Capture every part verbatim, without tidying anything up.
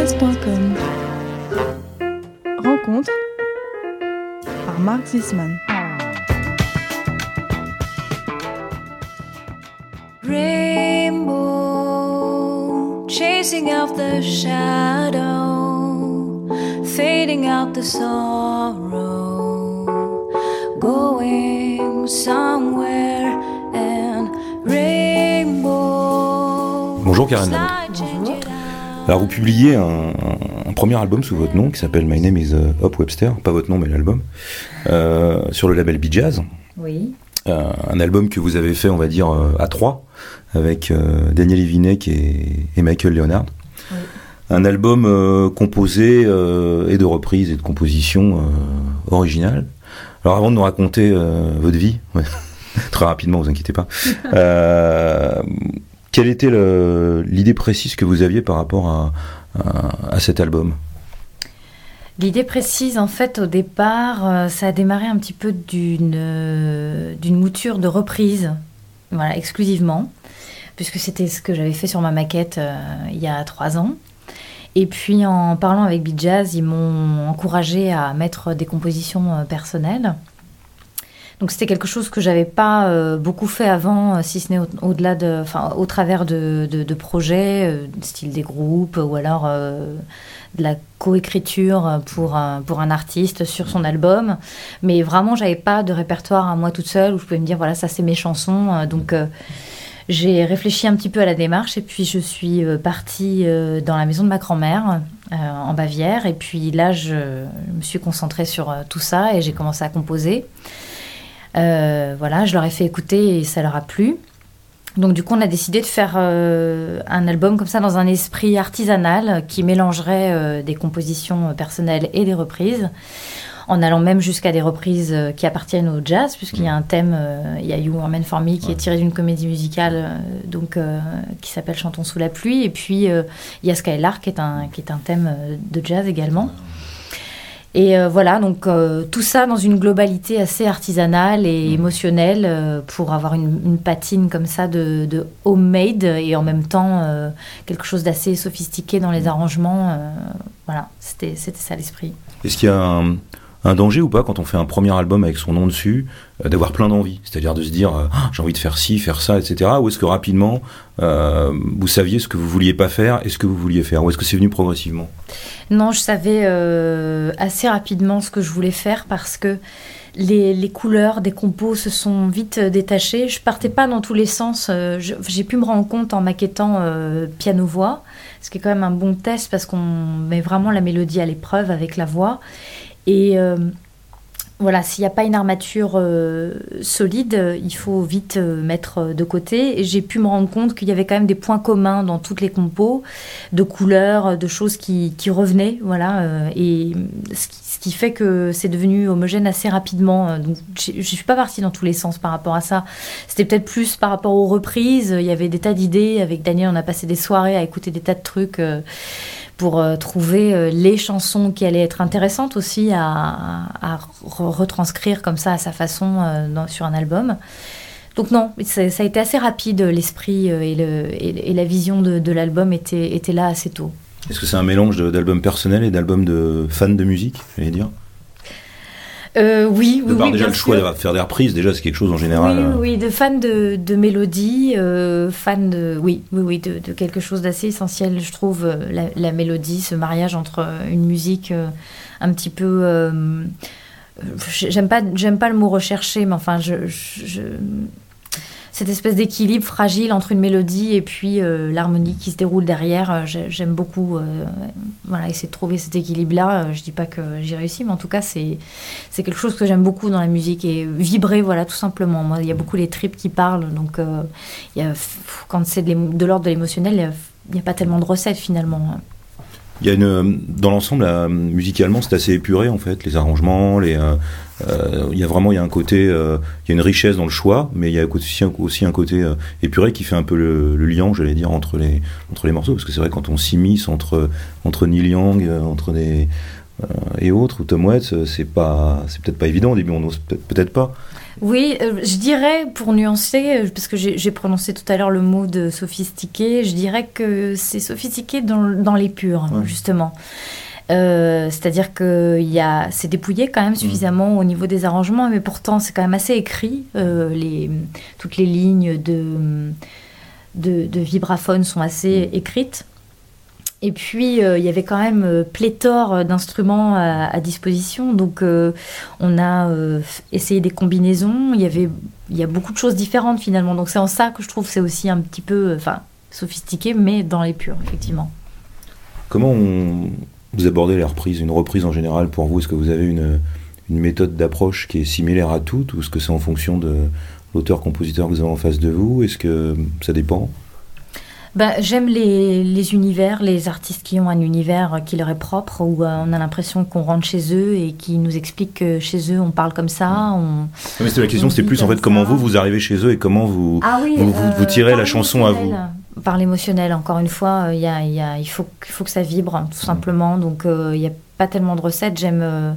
jazz point com. Rencontre par Mark Zisman. Rainbow, chasing out the shadow, fading out the sorrow, going somewhere and rainbow. Bonjour Karen. Bonjour. Alors vous publiez un, un, un premier album sous votre nom qui s'appelle My Name is Hop Webster, pas votre nom mais l'album, euh, sur le label Be Jazz. Oui. Euh, un album que vous avez fait, on va dire, euh, à trois, avec euh, Daniel Evinek et, et Michael Leonard. Oui. Un album euh, composé euh, et de reprises et de compositions euh, originales. Alors avant de nous raconter euh, votre vie, ouais, très rapidement, vous inquiétez pas, euh, quelle était le, l'idée précise que vous aviez par rapport à, à, à cet album ? L'idée précise, en fait, au départ, euh, ça a démarré un petit peu d'une, euh, d'une mouture de reprise, voilà, exclusivement, puisque c'était ce que j'avais fait sur ma maquette euh, il y a trois ans. Et puis, en parlant avec Be Jazz, ils m'ont encouragée à mettre des compositions euh, personnelles. Donc, c'était quelque chose que j'avais pas euh, beaucoup fait avant, si ce n'est au, au-delà de, enfin, au travers de, de, de projets, euh, style des groupes, ou alors euh, de la coécriture pour un, pour un artiste sur son album. Mais vraiment, j'avais pas de répertoire à moi toute seule où je pouvais me dire, voilà, ça c'est mes chansons. Donc, euh, j'ai réfléchi un petit peu à la démarche et puis je suis partie euh, dans la maison de ma grand-mère euh, en Bavière. Et puis là, je, je me suis concentrée sur euh, tout ça et j'ai commencé à composer. Euh, voilà, je leur ai fait écouter et ça leur a plu. Donc du coup, on a décidé de faire euh, un album comme ça dans un esprit artisanal qui mélangerait euh, des compositions personnelles et des reprises, en allant même jusqu'à des reprises euh, qui appartiennent au jazz, puisqu'il y a un thème, euh, il y a You Were Meant For Me qui ouais. est tiré d'une comédie musicale euh, donc, euh, qui s'appelle Chantons sous la pluie, et puis euh, il y a Skylark qui est un, qui est un thème de jazz également. Et euh, voilà, donc euh, tout ça dans une globalité assez artisanale et émotionnelle euh, pour avoir une, une patine comme ça de, de homemade et en même temps euh, quelque chose d'assez sophistiqué dans les arrangements. Euh, voilà, c'était, c'était ça l'esprit. Est-ce qu'il y a un, un danger ou pas quand on fait un premier album avec son nom dessus, euh, d'avoir plein d'envies ? C'est-à-dire de se dire euh, ah, j'ai envie de faire ci, faire ça, et cetera. Ou est-ce que rapidement euh, vous saviez ce que vous vouliez pas faire et ce que vous vouliez faire ? Ou est-ce que c'est venu progressivement ? Non, je savais euh, assez rapidement ce que je voulais faire parce que les, les couleurs des compos se sont vite détachées. Je partais pas dans tous les sens. Euh, je, j'ai pu me rendre compte en maquettant euh, piano-voix, ce qui est quand même un bon test parce qu'on met vraiment la mélodie à l'épreuve avec la voix. Et euh, voilà, s'il n'y a pas une armature euh, solide, il faut vite euh, mettre de côté. Et j'ai pu me rendre compte qu'il y avait quand même des points communs dans toutes les compos, de couleurs, de choses qui, qui revenaient. Voilà, euh, et ce qui, ce qui fait que c'est devenu homogène assez rapidement. Donc, je ne suis pas partie dans tous les sens par rapport à ça. C'était peut-être plus par rapport aux reprises. Il y avait des tas d'idées. Avec Daniel, on a passé des soirées à écouter des tas de trucs. Euh, pour euh, trouver euh, les chansons qui allaient être intéressantes aussi à, à, à re- retranscrire comme ça à sa façon euh, dans, sur un album. Donc non, ça, ça a été assez rapide, l'esprit euh, et, le, et, et la vision de, de l'album était, était là assez tôt. Est-ce que c'est un mélange de, d'albums personnels et d'albums de fans de musique, j'allais dire ? Euh, oui, de oui, par oui, déjà bien le choix sûr. de faire des reprises, déjà c'est quelque chose en général. Oui, euh... oui, de fans de, de mélodie, euh, fans de, oui, oui, oui, de, de quelque chose d'assez essentiel, je trouve, euh, la, la mélodie, ce mariage entre une musique euh, un petit peu, euh, j'aime pas, j'aime pas le mot recherché, mais enfin, je, je, je cette espèce d'équilibre fragile entre une mélodie et puis euh, l'harmonie qui se déroule derrière, euh, j'aime beaucoup euh, voilà, essayer de trouver cet équilibre-là. Euh, je dis pas que j'y réussis, mais en tout cas, c'est, c'est quelque chose que j'aime beaucoup dans la musique et vibrer, voilà, tout simplement. Moi, il y a beaucoup les tripes qui parlent, donc euh, il y a, quand c'est de, de l'ordre de l'émotionnel, il n'y a, a pas tellement de recettes finalement. Il y a une, dans l'ensemble, là, musicalement, c'est assez épuré en fait, les arrangements, les, euh, euh, il y a vraiment, il y a un côté, euh, il y a une richesse dans le choix, mais il y a aussi un, aussi un côté euh, épuré qui fait un peu le, le lien, j'allais dire, entre les, entre les morceaux, parce que c'est vrai quand on s'immisce entre, entre Neil Young, entre des, euh, et autres, ou Tom Waits, c'est pas, c'est peut-être pas évident au début, on n'ose peut-être, peut-être pas. Oui, euh, je dirais, pour nuancer, parce que j'ai, j'ai prononcé tout à l'heure le mot de sophistiqué, je dirais que c'est sophistiqué dans, dans l'épure, ouais. justement. Euh, c'est-à-dire que y a, c'est dépouillé quand même suffisamment mmh. au niveau des arrangements, mais pourtant c'est quand même assez écrit. Euh, les, toutes les lignes de, de, de vibraphone sont assez mmh. écrites. Et puis, euh, il y avait quand même euh, pléthore d'instruments à, à disposition. Donc, euh, on a euh, essayé des combinaisons. Il y avait, il y a beaucoup de choses différentes, finalement. Donc, c'est en ça que je trouve que c'est aussi un petit peu enfin, sophistiqué, mais dans les purs, effectivement. Comment on, vous abordez les reprises, une reprise en général pour vous? Est-ce que vous avez une, une méthode d'approche qui est similaire à toutes? Ou est-ce que c'est en fonction de l'auteur-compositeur que vous avez en face de vous? Est-ce que ça dépend? Ben, j'aime les, les univers, les artistes qui ont un univers qui leur est propre, où euh, on a l'impression qu'on rentre chez eux et qui nous expliquent que chez eux on parle comme ça. On, mais c'était la question, c'était plus en fait ça. Comment vous vous arrivez chez eux et comment vous ah oui, vous, vous, euh, vous tirez la chanson à vous. Par l'émotionnel, encore une fois, y a, y a, il faut, il faut que ça vibre, tout simplement. Donc il euh, n'y a pas tellement de recettes. J'aime. Euh,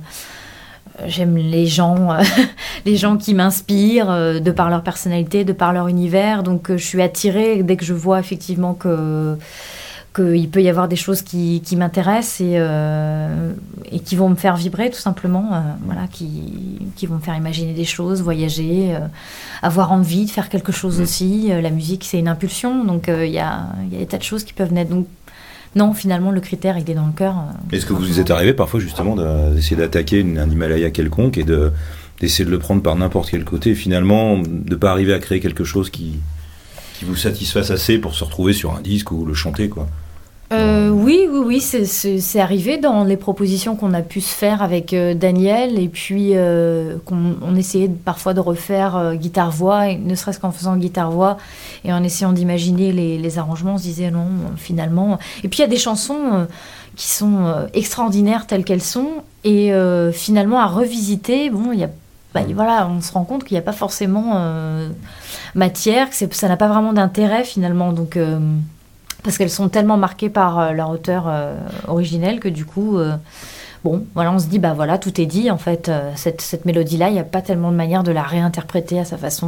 J'aime les gens, euh, les gens qui m'inspirent euh, de par leur personnalité, de par leur univers. Donc, euh, je suis attirée dès que je vois effectivement que qu'il peut y avoir des choses qui, qui m'intéressent et, euh, et qui vont me faire vibrer, tout simplement. Euh, voilà, qui, qui vont me faire imaginer des choses, voyager, euh, avoir envie de faire quelque chose aussi. Euh, la musique, c'est une impulsion. Donc, il euh, y, a, y a des tas de choses qui peuvent naître. Donc, non, finalement, le critère, il est dans le cœur. Est-ce que vous êtes arrivé parfois justement d'essayer d'attaquer une, un Himalaya quelconque et de, d'essayer de le prendre par n'importe quel côté et finalement de ne pas arriver à créer quelque chose qui, qui vous satisfasse assez pour se retrouver sur un disque ou le chanter, quoi? Euh, oui, oui, oui, c'est, c'est, c'est arrivé dans les propositions qu'on a pu se faire avec euh, Daniel, et puis euh, qu'on on essayait parfois de refaire euh, guitare-voix, ne serait-ce qu'en faisant guitare-voix, et en essayant d'imaginer les, les arrangements, on se disait non, finalement. Et puis il y a des chansons euh, qui sont euh, extraordinaires telles qu'elles sont, et euh, finalement à revisiter, bon, il y a Bah, voilà, on se rend compte qu'il n'y a pas forcément euh, matière, que c'est, ça n'a pas vraiment d'intérêt finalement, donc, euh, parce qu'elles sont tellement marquées par euh, leur auteur euh, originel que du coup, euh, bon, voilà, on se dit, bah voilà, tout est dit en fait, euh, cette, cette mélodie-là, il n'y a pas tellement de manière de la réinterpréter à sa façon.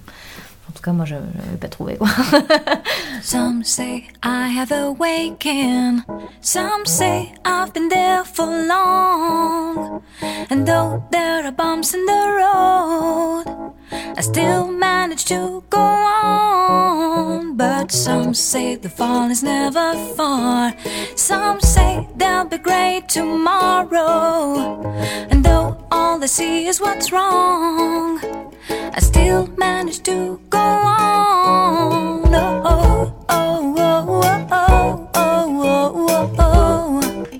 En tout cas, moi, je n'avais pas trouvé, quoi. Some say I have awakened. Some say I've been there for long. And though there are bumps in the road, I still manage to go on. But some say the fall is never far. Some say there'll be great tomorrow. And though all they see is what's wrong, I still manage to go on. Oh, oh, oh, oh, oh, oh, oh, oh.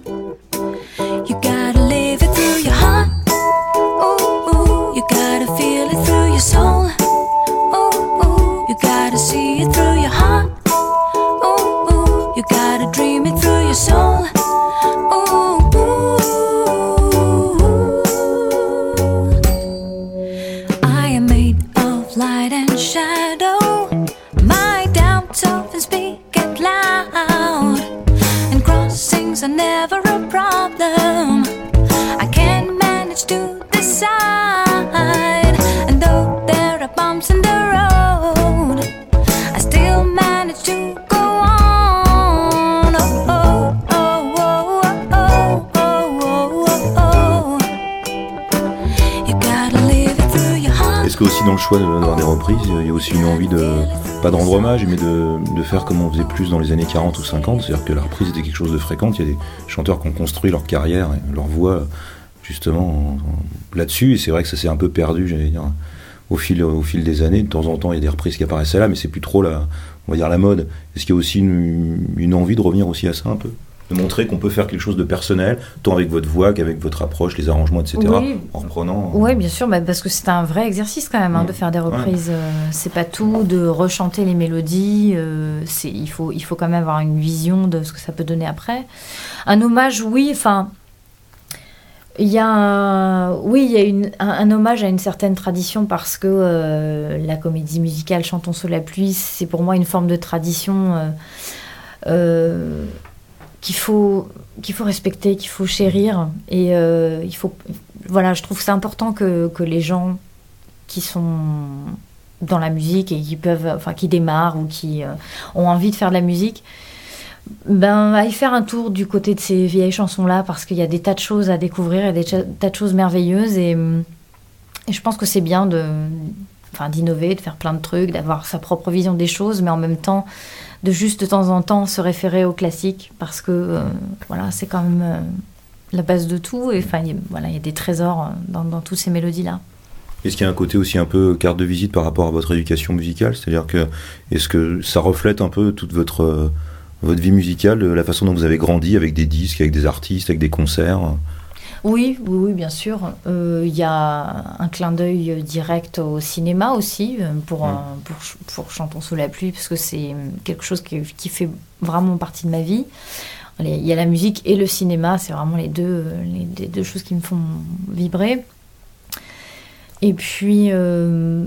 You gotta live it through your heart. Oh, oh, you gotta feel it through your soul. Oh, oh, you gotta see it through your heart. Oh, oh, you gotta dream it through your soul. Oh, oh. I am made of light and shadow. My doubts often speak out loud, and crossings are never a problem. I can manage to decide, and though there are bumps in the road, I still manage to go on. Oh, oh, oh, oh, oh, oh, oh, oh. You gotta live it through your heart. Est-ce que aussi dans le choix d'avoir des reprises, il y a aussi une envie de, pas de rendre hommage, mais de, de faire comme on faisait plus dans les années quarante ou cinquante, c'est-à-dire que la reprise était quelque chose de fréquent, il y a des chanteurs qui ont construit leur carrière, et leur voix justement en, en, là-dessus, et c'est vrai que ça s'est un peu perdu, j'allais dire, au fil, au fil des années. De temps en temps, il y a des reprises qui apparaissaient là, mais c'est plus trop la, on va dire la mode. Est-ce qu'il y a aussi une, une envie de revenir aussi à ça un peu ? De montrer qu'on peut faire quelque chose de personnel, tant avec votre voix qu'avec votre approche, les arrangements, et cetera. Oui. En reprenant. Oui, bien sûr, bah parce que c'est un vrai exercice quand même, hein, mmh. de faire des reprises. Ouais. Euh, c'est pas tout de rechanter les mélodies. Euh, c'est, il faut, il faut quand même avoir une vision de ce que ça peut donner après. Un hommage, oui. Enfin, il y a, un, oui, il y a une, un, un hommage à une certaine tradition parce que euh, la comédie musicale Chantons sous la pluie, c'est pour moi une forme de tradition. Euh, euh, qu'il faut, qu'il faut respecter, qu'il faut chérir. Et euh, il faut, voilà, je trouve que c'est important que, que les gens qui sont dans la musique et qui peuvent, enfin, qui démarrent ou qui euh, ont envie de faire de la musique, ben, aillent faire un tour du côté de ces vieilles chansons-là, parce qu'il y a des tas de choses à découvrir, il y a des cha- tas de choses merveilleuses. Et, et je pense que c'est bien de, enfin, d'innover, de faire plein de trucs, d'avoir sa propre vision des choses, mais en même temps, de juste de temps en temps se référer aux classiques, parce que euh, voilà, c'est quand même euh, la base de tout. Et enfin, il y a, voilà, il y a des trésors dans, dans toutes ces mélodies-là. Est-ce qu'il y a un côté aussi un peu carte de visite par rapport à votre éducation musicale ? C'est-à-dire que, est-ce que ça reflète un peu toute votre, euh, votre vie musicale, la façon dont vous avez grandi avec des disques, avec des artistes, avec des concerts ? Oui, oui, oui, bien sûr. Il euh, y a un clin d'œil direct au cinéma aussi, pour, mmh. pour, pour Chantons sous la pluie, parce que c'est quelque chose qui, qui fait vraiment partie de ma vie. Il y a la musique et le cinéma, c'est vraiment les deux, les, les deux choses qui me font vibrer. Et puis... Euh...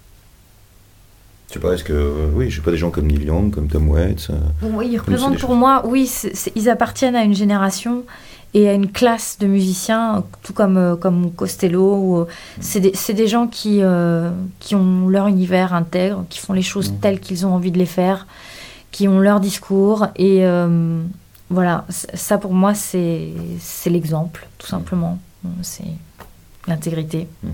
Je sais pas, est-ce que... Euh, oui, je sais pas, des gens comme Neil Young, comme Tom Waits... Euh, oui, ils représentent pour choses... moi... Oui, c'est, c'est, ils appartiennent à une génération et à une classe de musiciens, tout comme, euh, comme Costello. Ou, euh, c'est, des, c'est des gens qui, euh, qui ont leur univers intègre, qui font les choses mmh. telles qu'ils ont envie de les faire, qui ont leur discours. Et euh, voilà, ça pour moi, c'est, c'est l'exemple, tout simplement. C'est l'intégrité. Mmh.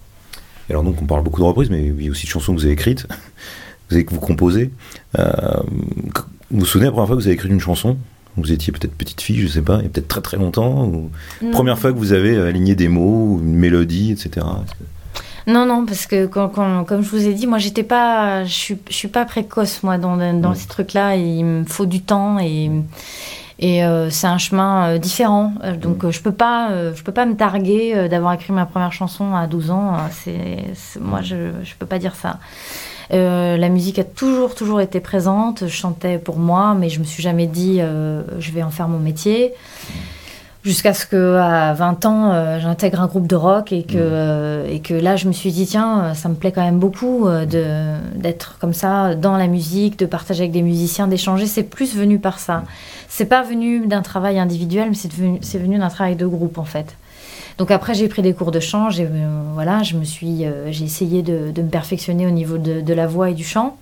Et alors donc on parle beaucoup de reprises, mais il y a aussi de chansons que vous avez écrites, vous avez, que vous composez. Euh, vous vous souvenez la première fois que vous avez écrit une chanson ? Vous étiez peut-être petite fille, je sais pas, il y a peut-être très très longtemps, ou première fois que vous avez aligné des mots, une mélodie, et cetera. Non, non, parce que quand, quand, comme je vous ai dit, moi j'étais pas, je suis, je suis pas précoce moi dans, dans mmh. ces trucs-là. Il me faut du temps et Et euh, c'est un chemin euh, différent. Donc euh, je peux pas, euh, je peux pas me targuer euh, d'avoir écrit ma première chanson à douze ans. C'est, c'est, moi, je, je peux pas dire ça. Euh, la musique a toujours, toujours été présente. Je chantais pour moi, mais je me suis jamais dit euh, je vais en faire mon métier. Jusqu'à ce qu'à vingt ans, euh, j'intègre un groupe de rock et que, euh, et que là, je me suis dit, tiens, ça me plaît quand même beaucoup euh, de, d'être comme ça dans la musique, de partager avec des musiciens, d'échanger. C'est plus venu par ça. C'est pas venu d'un travail individuel, mais c'est, devenu, c'est venu d'un travail de groupe, en fait. Donc après, j'ai pris des cours de chant. J'ai, euh, voilà, je me suis, euh, j'ai essayé de, de me perfectionner au niveau de, de la voix et du chant.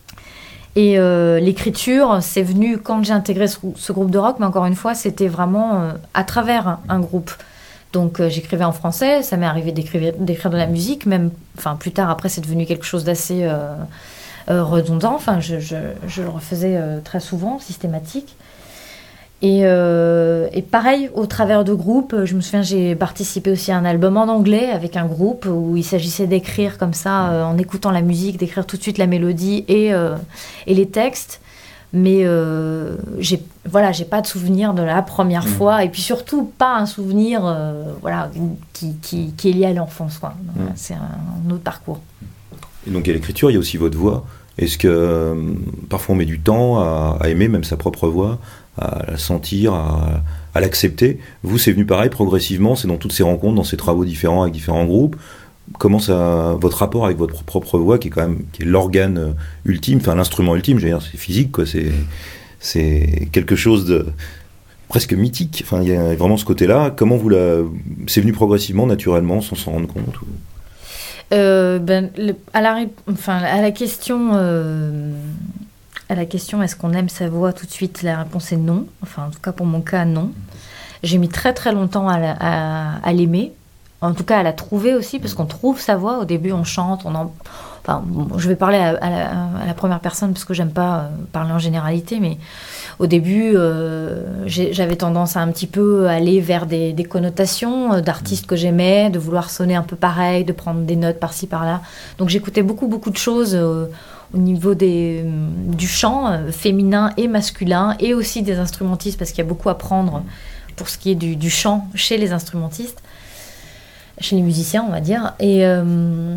Et euh, l'écriture, c'est venu quand j'ai intégré ce, ce groupe de rock, mais encore une fois, c'était vraiment euh, à travers un, un groupe. Donc euh, j'écrivais en français, ça m'est arrivé d'écrire, d'écrire de la musique, même, enfin plus tard, après, c'est devenu quelque chose d'assez euh, euh, redondant. Enfin, je, je, je le refaisais euh, très souvent, systématique. Et, euh, et pareil, au travers de groupes, je me souviens, j'ai participé aussi à un album en anglais avec un groupe où il s'agissait d'écrire comme ça, euh, en écoutant la musique, d'écrire tout de suite la mélodie et, euh, et les textes. Mais euh, j'ai, voilà, j'ai pas de souvenir de la première mmh. fois, et puis surtout pas un souvenir euh, voilà, qui, qui, qui est lié à l'enfance, quoi. Mmh. C'est un autre parcours. Et donc il y a l'écriture, il y a aussi votre voix. Est-ce que euh, parfois on met du temps à, à aimer même sa propre voix, à la sentir, à, à l'accepter? Vous, c'est venu pareil, progressivement, c'est dans toutes ces rencontres, dans ces travaux différents avec différents groupes. Comment ça, votre rapport avec votre propre voix, qui est quand même qui est l'organe ultime, enfin l'instrument ultime, je veux dire, c'est physique, quoi, c'est, c'est quelque chose de presque mythique. Enfin, il y a vraiment ce côté-là. Comment vous la, c'est venu progressivement, naturellement, sans s'en rendre compte ou... Euh, ben, le, à, la, enfin, à la question, euh, à la question est-ce qu'on aime sa voix tout de suite, la réponse est non. Enfin, en tout cas, pour mon cas, non. J'ai mis très très longtemps à, la, à, à l'aimer. En tout cas, à la trouver aussi, parce qu'on trouve sa voix. Au début, on chante, on en... Enfin, bon, je vais parler à, à, la, à la première personne, parce que j'aime pas euh, parler en généralité, mais au début, euh, j'ai, j'avais tendance à un petit peu aller vers des, des connotations euh, d'artistes que j'aimais, de vouloir sonner un peu pareil, de prendre des notes par-ci, par-là. Donc j'écoutais beaucoup, beaucoup de choses euh, au niveau des, euh, du chant, euh, féminin et masculin, et aussi des instrumentistes, parce qu'il y a beaucoup à prendre pour ce qui est du, du chant chez les instrumentistes, chez les musiciens, on va dire. Et... Euh,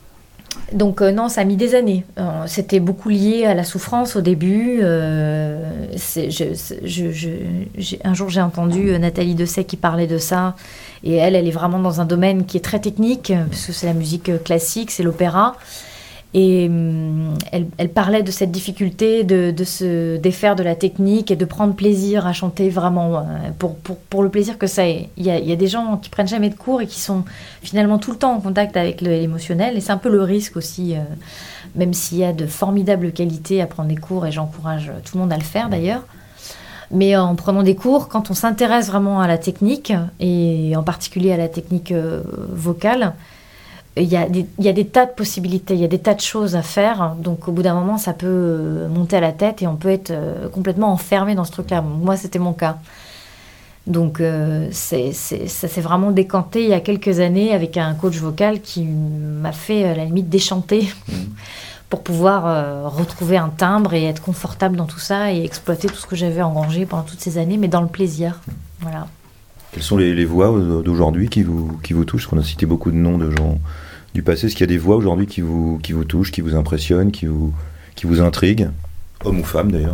Donc euh, non, ça a mis des années. Euh, c'était beaucoup lié à la souffrance au début. Euh, c'est, je, je, je, j'ai, un jour, j'ai entendu Nathalie Dessay qui parlait de ça. Et elle, elle est vraiment dans un domaine qui est très technique, parce que c'est la musique classique, c'est l'opéra. Et hum, elle, elle parlait de cette difficulté de, de se défaire de la technique et de prendre plaisir à chanter vraiment, euh, pour, pour, pour le plaisir que ça est. Il y a, il y a des gens qui prennent jamais de cours et qui sont finalement tout le temps en contact avec le- l'émotionnel. Et c'est un peu le risque aussi, euh, même s'il y a de formidables qualités à prendre des cours, et j'encourage tout le monde à le faire d'ailleurs. Mais en prenant des cours, quand on s'intéresse vraiment à la technique, et en particulier à la technique euh, vocale, il y a des, il y a des tas de possibilités, il y a des tas de choses à faire. Donc au bout d'un moment, ça peut euh, monter à la tête et on peut être euh, complètement enfermé dans ce truc-là. Moi, c'était mon cas. Donc euh, c'est, c'est, ça s'est vraiment décanté il y a quelques années avec un coach vocal qui m'a fait à la limite déchanter pour pouvoir euh, retrouver un timbre et être confortable dans tout ça et exploiter tout ce que j'avais engrangé pendant toutes ces années, mais dans le plaisir. Voilà. Quelles sont les, les voix d'aujourd'hui qui vous, qui vous touchent? Parce qu'on a cité beaucoup de noms de gens du passé. Est-ce qu'il y a des voix aujourd'hui qui vous, qui vous touchent, qui vous impressionnent, qui vous, qui vous intriguent? Hommes ou femmes d'ailleurs?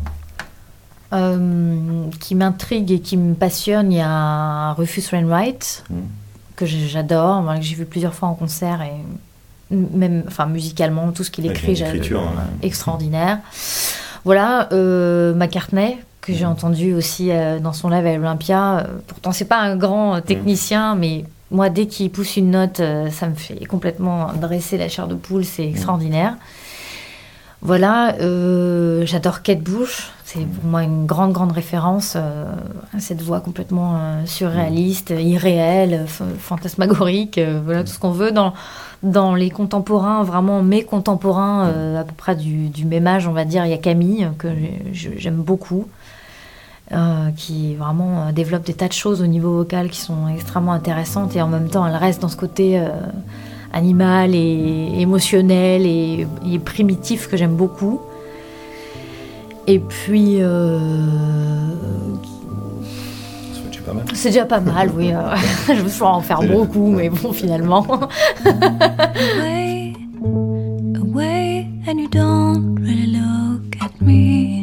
Euh, qui m'intrigue et qui me passionne, il y a Rufus Wainwright, Mm. que j'ai- j'adore, voilà, que j'ai vu plusieurs fois en concert, et même, enfin, musicalement, tout ce qu'il Avec écrit, une écriture, j'adore, hein. extraordinaire. Voilà, euh, McCartney, que j'ai Mm. entendu aussi euh, dans son live à Olympia. Euh, pourtant, c'est pas un grand euh, technicien, mais moi, dès qu'il pousse une note, euh, ça me fait complètement dresser la chair de poule, c'est extraordinaire. Voilà, euh, j'adore Kate Bush, c'est pour moi une grande, grande référence, euh, cette voix complètement euh, surréaliste, irréelle, f- fantasmagorique, euh, voilà tout ce qu'on veut dans, dans les contemporains, vraiment mes contemporains, euh, à peu près du, du même âge, on va dire. Il y a Camille, que j'ai- j'aime beaucoup, euh, qui vraiment euh, développe des tas de choses au niveau vocal qui sont extrêmement intéressantes, et en même temps elle reste dans ce côté euh, animal et émotionnel et, et primitif que j'aime beaucoup. Et puis euh, Ça fait déjà pas mal. c'est déjà pas mal, oui. euh, je me souhaite en faire beaucoup, mais bon, finalement. Away, away, and you don't really look at me.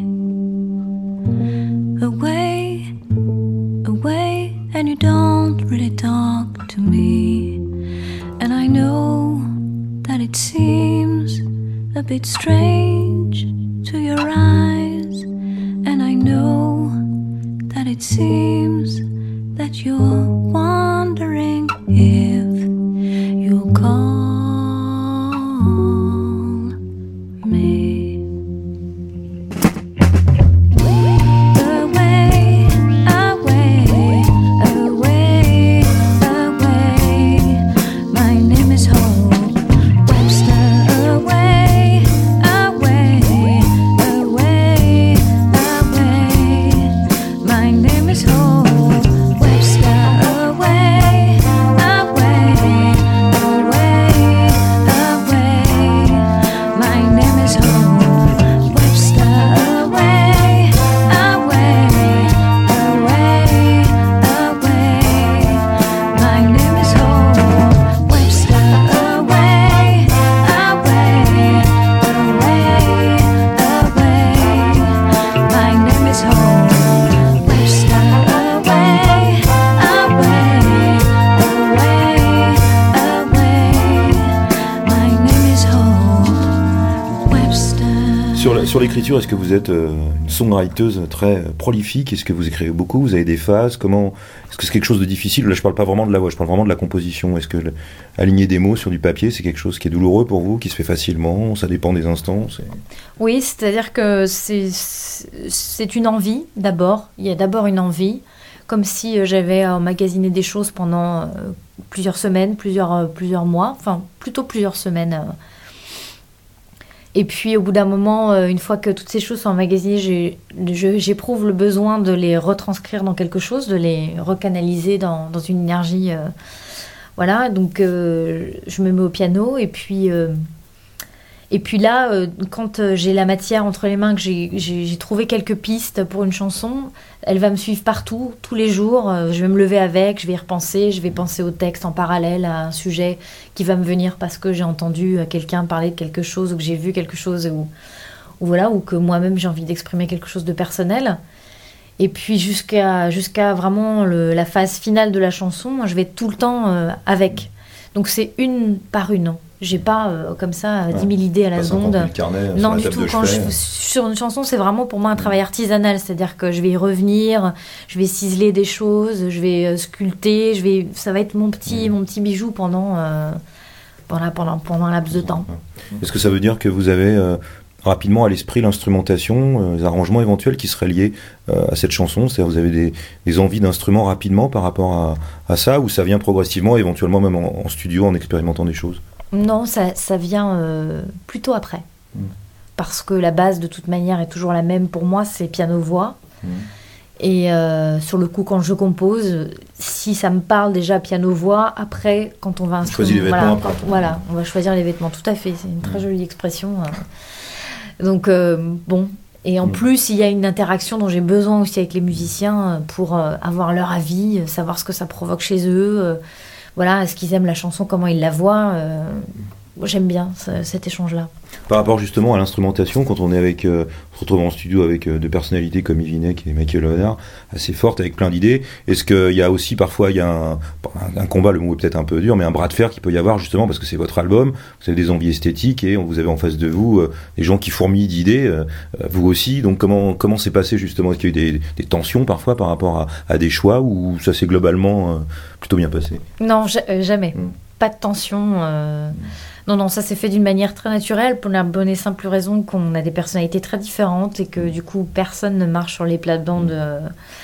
Away, away, and you don't really talk to me. And I know that it seems a bit strange to your eyes. And I know that it seems that you're wondering if you'll call me. Away, away, away, away. My name is Hope Webster. Away, away, away, away. My name is Hope Webster. Away, away, away, away. My name is Hope Webster. Away, away, away, away. My name is Hope Webster. Away, away, away, away. My name is Hope Webster. Away, away, away, away. My name is Hope Webster. Sur, la- sur l'écriture, est-ce que vous êtes euh, une songwriteuse très euh, prolifique? Est-ce que vous écrivez beaucoup? Vous avez des phases? Comment? Est-ce que c'est quelque chose de difficile? Là, je parle pas vraiment de la voix, je parle vraiment de la composition. Est-ce que le- aligner des mots sur du papier, c'est quelque chose qui est douloureux pour vous, qui se fait facilement? Ça dépend des instants. c'est- Oui, c'est-à-dire que c'est, c'est une envie, d'abord. Il y a d'abord une envie, comme si euh, j'avais emmagasiné des choses pendant euh, plusieurs semaines, plusieurs, euh, plusieurs mois, enfin plutôt plusieurs semaines. euh. Et puis au bout d'un moment, euh, une fois que toutes ces choses sont emmagasinées, j'ai- je- j'éprouve le besoin de les retranscrire dans quelque chose, de les recanaliser dans, dans une énergie. euh, Voilà, donc euh, je me mets au piano, et puis... euh, Et puis là, euh, quand euh, j'ai la matière entre les mains, que j'ai, j'ai, j'ai trouvé quelques pistes pour une chanson, elle va me suivre partout, tous les jours. Euh, je vais me lever avec, je vais y repenser, je vais penser au texte en parallèle à un sujet qui va me venir parce que j'ai entendu euh, quelqu'un parler de quelque chose, ou que j'ai vu quelque chose, ou, ou voilà, ou que moi-même j'ai envie d'exprimer quelque chose de personnel. Et puis jusqu'à, jusqu'à vraiment le- la phase finale de la chanson, moi, je vais tout le temps euh, avec. Donc c'est une par une. J'ai pas euh, comme ça dix mille idées à la Pas cinquante seconde. mille carnets sur Non, la du table tout. de Quand je chevet. sur une chanson, c'est vraiment pour moi un travail artisanal, c'est-à-dire que je vais y revenir, je vais ciseler des choses, je vais euh, sculpter, je vais, ça va être mon petit, mon petit bijou pendant, euh, pendant, pendant, pendant un laps de temps. Est-ce que ça veut dire que vous avez euh, rapidement à l'esprit l'instrumentation, euh, les arrangements éventuels qui seraient liés euh, à cette chanson? C'est-à-dire vous avez des, des envies d'instruments rapidement par rapport à, à ça, ou ça vient progressivement, éventuellement même en, en studio, en expérimentant des choses? Non, ça, ça vient euh, plutôt après. Mm. Parce que la base, de toute manière, est toujours la même pour moi, c'est piano-voix. Mm. Et euh, sur le coup, quand je compose, si ça me parle déjà piano-voix, après, quand on va On choisit les vêtements voilà, après. quand- voilà, on va choisir les vêtements, tout à fait. C'est une très jolie expression. euh. Donc, euh, bon. Et en Mm. plus, il y a une interaction dont j'ai besoin aussi avec les musiciens euh, pour euh, avoir leur avis, euh, savoir ce que ça provoque chez eux. euh, Voilà, est-ce qu'ils aiment la chanson, comment ils la voient euh, moi, j'aime bien ce- cet échange-là. Par rapport justement à l'instrumentation, quand on est avec, euh, on se retrouve en studio avec euh, deux personnalités comme Yvinek et Michael Leonard, assez fortes, avec plein d'idées, est-ce qu'il y a aussi parfois il y a un, un, un combat, le mot est peut-être un peu dur, mais un bras de fer qui peut y avoir justement parce que c'est votre album, vous avez des envies esthétiques et vous avez en face de vous euh, des gens qui fourmillent d'idées, euh, vous aussi, donc comment comment c'est passé justement? Est-ce qu'il y a eu des, des tensions parfois par rapport à, à des choix, ou ça s'est globalement euh, plutôt bien passé? Non, ja- euh, jamais. Mm. Pas de tension. euh, Non, non, ça s'est fait d'une manière très naturelle pour la bonne et simple raison qu'on a des personnalités très différentes et que du coup, personne ne marche sur les plates-bandes. euh.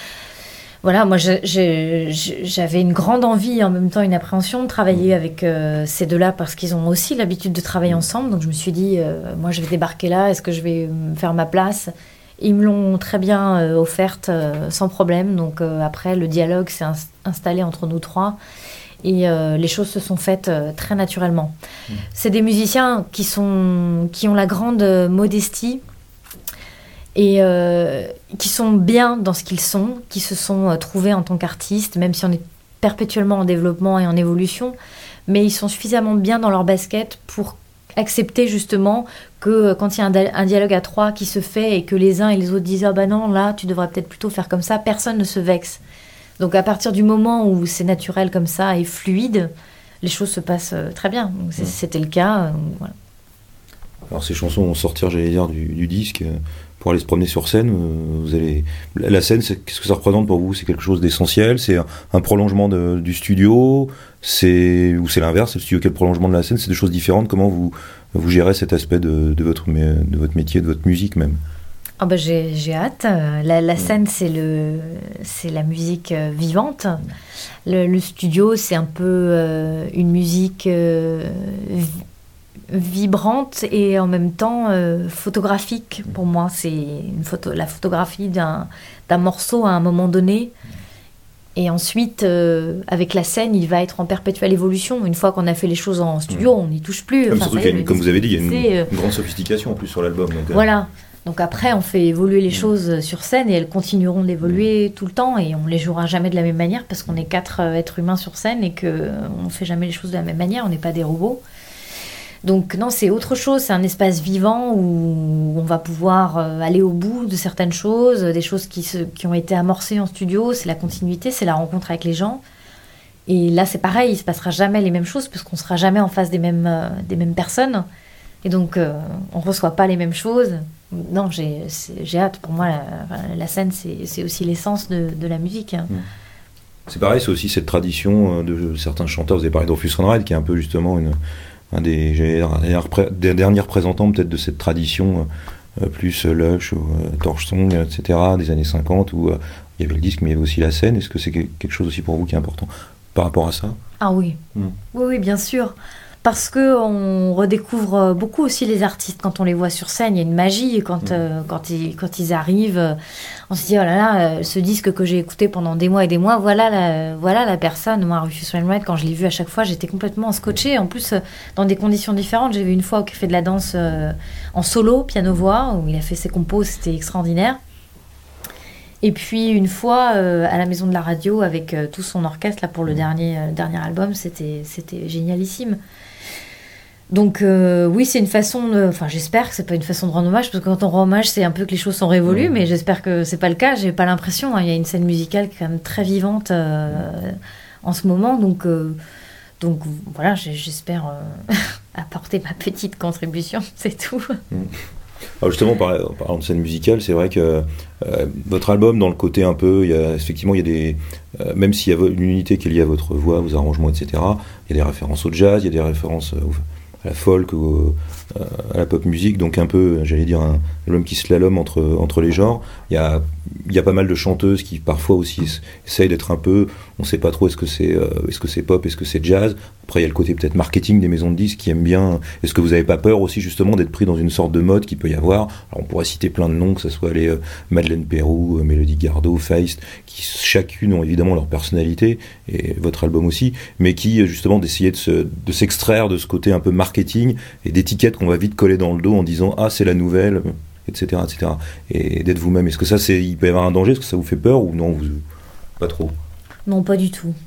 Voilà, moi, j'ai- j'ai- j'ai- j'avais une grande envie et en même temps une appréhension de travailler avec euh, ces deux-là parce qu'ils ont aussi l'habitude de travailler ensemble. Donc, je me suis dit, euh, moi, je vais débarquer là, est-ce que je vais me faire ma place? Ils me l'ont très bien euh, offerte euh, sans problème. Donc, euh, après, le dialogue s'est ins- installé entre nous trois. Et euh, les choses se sont faites euh, très naturellement. Mmh. C'est des musiciens qui, sont, qui ont la grande euh, modestie et euh, qui sont bien dans ce qu'ils sont, qui se sont euh, trouvés en tant qu'artistes, même si on est perpétuellement en développement et en évolution, mais ils sont suffisamment bien dans leur basket pour accepter justement que euh, quand il y a un, da- un dialogue à trois qui se fait et que les uns et les autres disent « Ah bah non, là, tu devrais peut-être plutôt faire comme ça », personne ne se vexe. Donc à partir du moment où c'est naturel comme ça et fluide, les choses se passent euh, très bien. Donc, c'est, c'était le cas. Euh, voilà. Alors ces chansons vont sortir, j'allais dire, du, du disque euh, pour aller se promener sur scène. euh, Vous allez, la, la scène, c'est, qu'est-ce que ça représente pour vous? C'est quelque chose d'essentiel? C'est un, un prolongement de, du studio? C'est, ou c'est l'inverse? C'est le studio qui est le prolongement de la scène? C'est deux choses différentes. Comment vous, vous gérez cet aspect de, de, votre, de votre métier, de votre musique même? Oh bah j'ai, j'ai hâte. La, la scène, c'est, le, c'est la musique euh, vivante. Le, le studio, c'est un peu euh, une musique euh, vi- vibrante et en même temps euh, photographique. Pour moi, c'est une photo, la photographie d'un, d'un morceau à un moment donné. Et ensuite, euh, avec la scène, il va être en perpétuelle évolution. Une fois qu'on a fait les choses en studio, on n'y touche plus. Comme, Enfin, surtout ça y qu'il y est, a une- le comme vous avez dit, il y a une, c'est, euh, une grande sophistication en plus sur l'album. Donc, euh, Voilà. Donc après, on fait évoluer les choses sur scène et elles continueront d'évoluer tout le temps et on les jouera jamais de la même manière parce qu'on est quatre euh, êtres humains sur scène et qu'on ne fait jamais les choses de la même manière, on n'est pas des robots. Donc non, c'est autre chose, c'est un espace vivant où on va pouvoir euh, aller au bout de certaines choses, des choses qui, se, qui ont été amorcées en studio, c'est la continuité, c'est la rencontre avec les gens. Et là, c'est pareil, il ne se passera jamais les mêmes choses parce qu'on ne sera jamais en face des mêmes, euh, des mêmes personnes. Et donc, euh, on ne reçoit pas les mêmes choses. Non, j'ai, c'est, j'ai hâte. Pour moi, la, la scène, c'est, c'est aussi l'essence de, de la musique. C'est pareil, c'est aussi cette tradition de certains chanteurs. Vous avez parlé d'Orphus Wainwright, qui est un peu justement une, un des, des derniers représentants peut-être de cette tradition euh, plus Lush, ou euh, Torch Song, et cetera, des années cinquante, où euh, il y avait le disque, mais il y avait aussi la scène. Est-ce que c'est quelque chose aussi pour vous qui est important par rapport à ça? Ah oui, mmh. oui, oui, bien sûr. Parce qu'on redécouvre beaucoup aussi les artistes quand on les voit sur scène. Il y a une magie quand, mmh. euh, quand, ils, quand ils arrivent. On se dit, oh là là, ce disque que j'ai écouté pendant des mois et des mois, voilà la, voilà la personne. Moi, Rufus Wainwright, quand je l'ai vu à chaque fois, j'étais complètement scotchée. En plus, dans des conditions différentes. J'ai vu une fois au Café de la Danse euh, en solo, piano-voix, où il a fait ses compos, c'était extraordinaire. Et puis une fois euh, à la Maison de la Radio avec euh, tout son orchestre là, pour le dernier, euh, dernier album, c'était, c'était génialissime. Donc euh, oui, c'est une façon de... Enfin, j'espère que c'est pas une façon de rendre hommage, parce que quand on rend hommage, c'est un peu que les choses sont révolues, mmh. mais j'espère que c'est pas le cas. J'ai pas l'impression. Hein. Il y a une scène musicale qui est quand même très vivante euh, en ce moment, donc, euh, donc voilà, j'espère... Euh... apporter ma petite contribution, c'est tout. Mmh. Alors justement, par- en parlant de scène musicale, c'est vrai que euh, votre album, dans le côté un peu, il y a, effectivement, il y a des, euh, même s'il y a vo- une unité qui est liée à votre voix, vos arrangements, et cetera, il y a des références au jazz, il y a des références euh, au- à la folk, au- euh, à la pop musique, donc un peu, j'allais dire, un album qui slalom entre, entre les genres. Il y a, il y a pas mal de chanteuses qui parfois aussi ess- essayent d'être un peu, on sait pas trop est-ce que c'est, euh, est-ce que c'est pop, est-ce que c'est jazz. Après il y a le côté peut-être marketing des maisons de disques qui aiment bien. Est-ce que vous avez pas peur aussi justement d'être pris dans une sorte de mode qu'il peut y avoir? Alors on pourrait citer plein de noms, que ce soit les euh, Madeleine Pérou, euh, Mélodie Gardot, Feist, qui chacune ont évidemment leur personnalité, et votre album aussi, mais qui euh, justement d'essayer de, se, de s'extraire de ce côté un peu marketing et d'étiquettes qu'on va vite coller dans le dos en disant ah c'est la nouvelle, et cetera, et cetera. Et d'être vous-même. Est-ce que ça, c'est, il peut y avoir un danger? Est-ce que ça vous fait peur ou non, vous, pas trop? Non, pas du tout.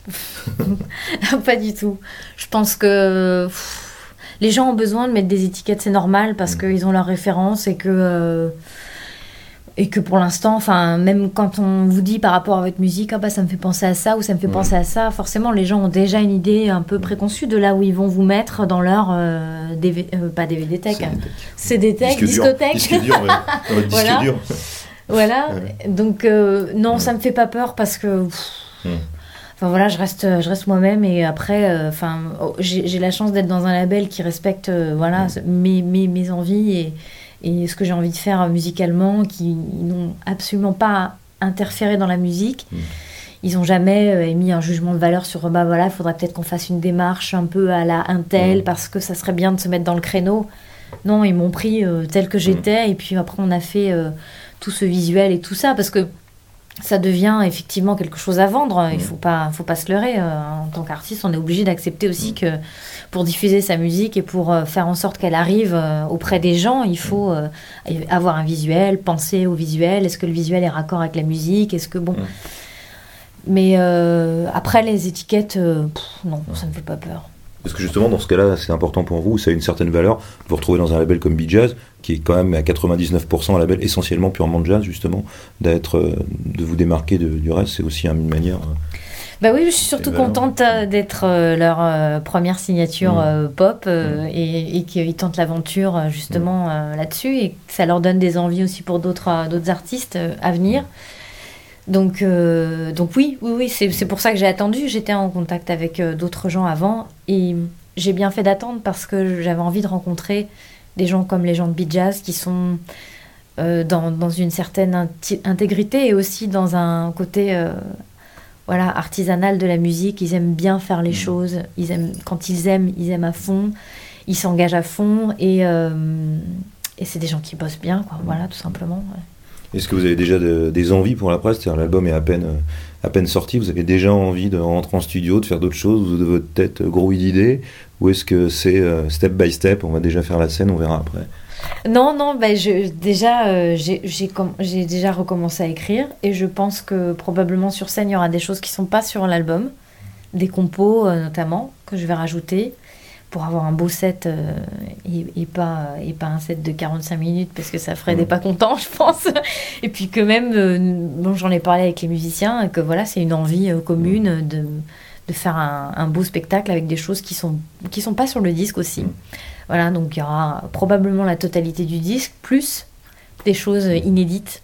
Mm. Pas du tout. Je pense que pff, les gens ont besoin de mettre des étiquettes, c'est normal, parce Mm. qu'ils ont leurs références et que, euh, et que pour l'instant, enfin, même quand on vous dit par rapport à votre musique, ah bah ça me fait penser à ça ou ça me fait Mm. penser à ça, forcément les gens ont déjà une idée un peu préconçue de là où ils vont vous mettre dans leur euh, D V, euh, pas D V D tech, C'est hein. des techs. C D tech, Disque dur. discothèque. Disque dur, ouais. Dans votre disque Voilà. dur. Voilà, Ouais. donc euh, non, Ouais. ça me fait pas peur parce que pff, Mm. enfin voilà, je reste je reste moi-même et après euh, enfin oh, j'ai, j'ai la chance d'être dans un label qui respecte euh, voilà Mm. mes, mes mes envies et et ce que j'ai envie de faire musicalement, qui n'ont absolument pas interféré dans la musique. Mm. Ils ont jamais euh, émis un jugement de valeur sur bah voilà, il faudrait peut-être qu'on fasse une démarche un peu à la Intel Mm. parce que ça serait bien de se mettre dans le créneau. Non, ils m'ont pris euh, tel que j'étais et puis après on a fait euh, tout ce visuel et tout ça parce que ça devient effectivement quelque chose à vendre. Il Mm. faut pas, faut pas se leurrer. Euh, en tant qu'artiste, on est obligé d'accepter aussi que pour diffuser sa musique et pour euh, faire en sorte qu'elle arrive euh, auprès des gens, il faut euh, avoir un visuel, penser au visuel. Est-ce que le visuel est raccord avec la musique? Est-ce que bon. Mm. Mais euh, après les étiquettes, euh, pff, non, ça me fait pas peur. Parce que justement, dans ce cas-là, c'est important pour vous, ça a une certaine valeur. Vous vous retrouvez dans un label comme B-Jazz, qui est quand même à quatre-vingt-dix-neuf pour cent un label essentiellement purement de jazz, justement, d'être, euh, de vous démarquer de- du reste, c'est aussi une manière... euh, Bah oui, je suis surtout valeurs. contente euh, d'être euh, leur euh, première signature Mm. euh, pop euh, Mm. et, et qu'ils tentent l'aventure euh, justement euh, là-dessus et que ça leur donne des envies aussi pour d'autres euh, d'autres artistes euh, à venir. Donc, euh, donc oui, oui, oui, c'est, c'est pour ça que j'ai attendu. J'étais en contact avec euh, d'autres gens avant et j'ai bien fait d'attendre parce que j'avais envie de rencontrer des gens comme les gens de Beat Jazz qui sont euh, dans, dans une certaine inti- intégrité et aussi dans un côté euh, voilà, artisanal de la musique. Ils aiment bien faire les Mmh. choses. Ils aiment, quand ils aiment, ils aiment à fond. Ils s'engagent à fond et, euh, et c'est des gens qui bossent bien, quoi. Voilà, tout simplement. Ouais. Est-ce que vous avez déjà de- des envies pour la presse? C'est-à-dire l'album est à peine, euh, à peine sorti, vous avez déjà envie de rentrer en studio, de faire d'autres choses, ou de votre tête euh, grouille d'idées? Ou est-ce que c'est euh, step by step, on va déjà faire la scène, on verra après? Non, non, bah, je, déjà, euh, j'ai, j'ai, com- j'ai déjà recommencé à écrire et je pense que probablement sur scène, il y aura des choses qui ne sont pas sur l'album, des compos euh, notamment, que je vais rajouter pour avoir un beau set euh, et, et, pas, et pas un set de quarante-cinq minutes parce que ça ferait Mmh. des pas contents, je pense. Et puis que même, euh, bon, j'en ai parlé avec les musiciens, et que voilà, c'est une envie euh, commune de, de faire un, un beau spectacle avec des choses qui ne sont, qui sont pas sur le disque aussi. Mmh. Voilà, donc il y aura probablement la totalité du disque, plus des choses inédites.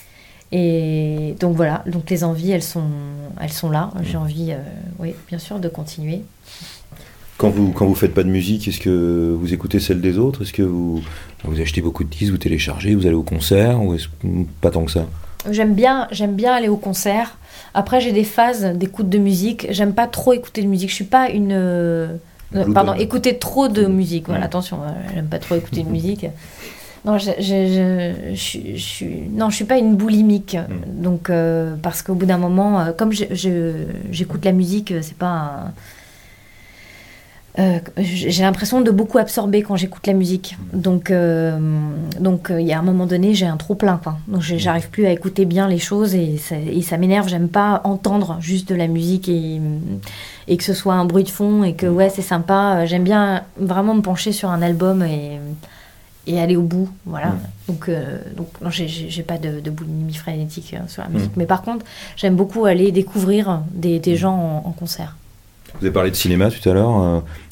Et donc voilà, donc les envies, elles sont, elles sont là. J'ai envie, euh, oui, bien sûr, de continuer. Quand vous quand vous faites pas de musique, est-ce que vous écoutez celle des autres? Est-ce que vous, vous achetez beaucoup de disques, vous téléchargez, vous allez au concert? Ou est-ce que pas tant que ça? J'aime bien, j'aime bien aller au concert. Après, j'ai des phases d'écoute de musique. J'aime pas trop écouter de musique. Je suis pas une... euh, Blue pardon, Dog. écouter trop de musique. Voilà, Mm. attention, euh, j'aime pas trop écouter de musique. Non, je, je, je, je, je suis, non, je suis pas une boulimique. Mm. Donc, euh, parce qu'au bout d'un moment, euh, comme je, je, j'écoute la musique, euh, c'est pas un- Euh, j'ai l'impression de beaucoup absorber quand j'écoute la musique. Donc, euh, donc euh, il y a un moment donné, j'ai un trop plein, quoi. Donc, j'ai- j'arrive plus à écouter bien les choses et ça, et ça m'énerve. J'aime pas entendre juste de la musique et, et que ce soit un bruit de fond et que ouais, c'est sympa. J'aime bien vraiment me pencher sur un album et, et aller au bout, voilà. Mm. Donc, euh, donc non, j'ai- j'ai j'ai pas de, de boulimie frénétique euh, sur la Mm. musique. Mais par contre, j'aime beaucoup aller découvrir des, des gens en, en concert. Vous avez parlé de cinéma tout à l'heure. euh,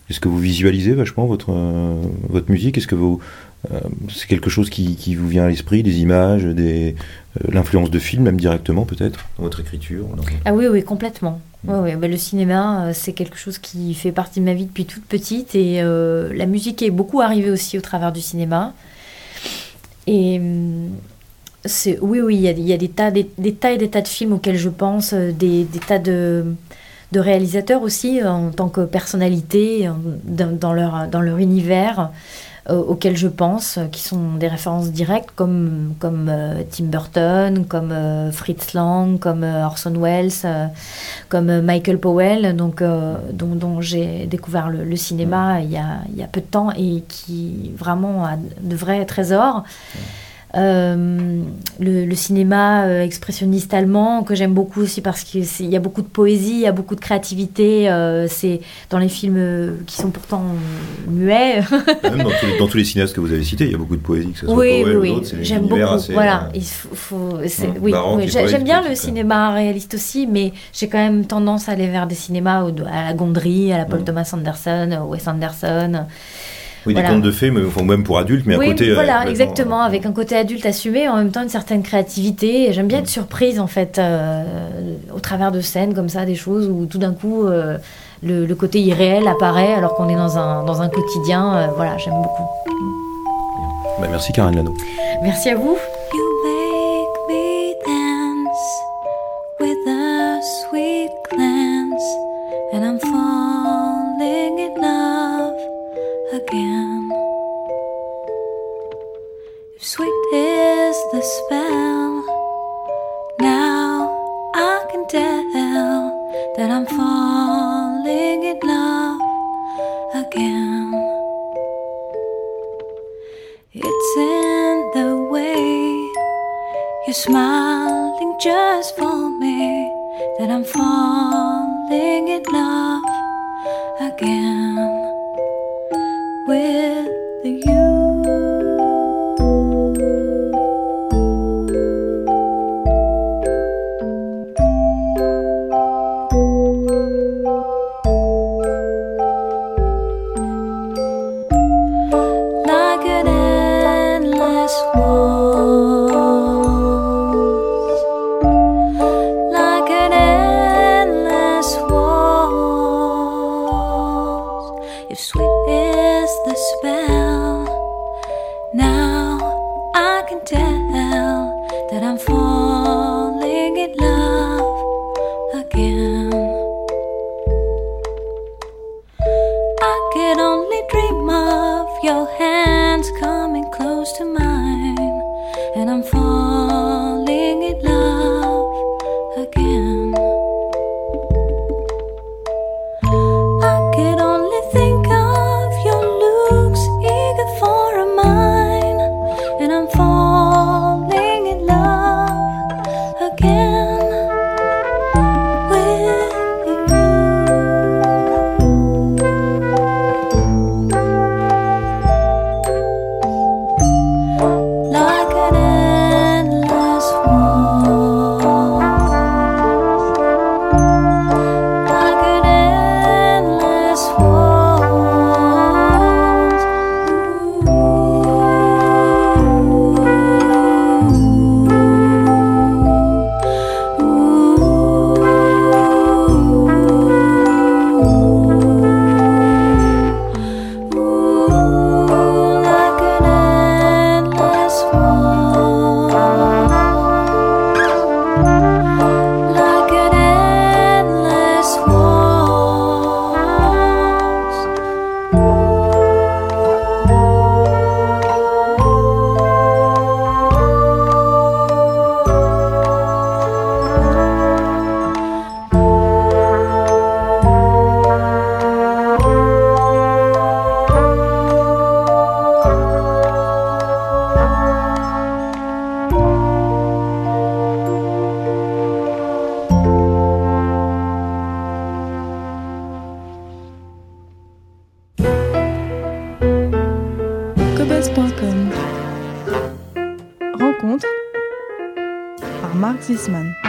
Est-ce que vous visualisez vachement votre, euh, votre musique? Est-ce que vous, euh, c'est quelque chose qui, qui vous vient à l'esprit, des images, des, euh, l'influence de films, même directement peut-être, dans votre écriture? dans... Ah oui, oui, complètement. Mmh. Ouais, ouais, bah, le cinéma, euh, c'est quelque chose qui fait partie de ma vie depuis toute petite, et euh, la musique est beaucoup arrivée aussi au travers du cinéma. Et c'est, oui, oui, il y a, y a des, tas, des, des tas et des tas de films auxquels je pense, des, des tas de... de réalisateurs aussi, en tant que personnalité, dans, dans, leur, dans leur univers, euh, auxquels je pense, qui sont des références directes, comme, comme euh, Tim Burton, comme euh, Fritz Lang, comme euh, Orson Welles, euh, comme euh, Michael Powell, donc, euh, dont, dont j'ai découvert le, le cinéma il y, a, il y a peu de temps, et qui vraiment a de vrais trésors. Euh, le, le cinéma euh, expressionniste allemand, que j'aime beaucoup aussi parce qu'il y a beaucoup de poésie, il y a beaucoup de créativité, euh, c'est dans les films euh, qui sont pourtant euh, muets. Même dans tous, les, dans tous les cinéastes que vous avez cités, il y a beaucoup de poésie, que ce soit oui, Powell oui, ou d'autres, c'est j'aime beaucoup, assez, voilà, euh... il faut, faut, c'est, oui, oui, j'aime bien le cinéma réaliste aussi, mais j'ai quand même tendance à aller vers des cinémas à la Gondry, à la Paul mmh. Thomas Anderson, Wes Anderson. Oui, voilà. Des contes de fées, mais, enfin, même pour adultes, mais oui, à côté... voilà, euh, exactement, avec un côté adulte assumé, en même temps une certaine créativité. Et j'aime bien être surprise, en fait, euh, au travers de scènes comme ça, des choses où tout d'un coup, euh, le, le côté irréel apparaît, alors qu'on est dans un, dans un quotidien. Euh, voilà, j'aime beaucoup. Bah, merci, Karen Lano. Merci à vous. You make me dance with a sweet glance, and I'm falling in love again. If sweet is the spell, now I can tell that I'm falling in love again. It's in the way you're smiling just for me that I'm falling in love again with you. Like an endless waltz, like an endless waltz. If sweet is the spell, now I can tell that I'm falling in love again. I can only dream of your hands coming close to mine, and I'm falling in love again. I can only think of your looks eager for a mine, and I'm falling in love again with you. Like an endless waltz, like an endless waltz. Ooh, ooh, like an endless waltz, like an endless waltz. Cobuzz point com. Rencontre par Marc Zisman.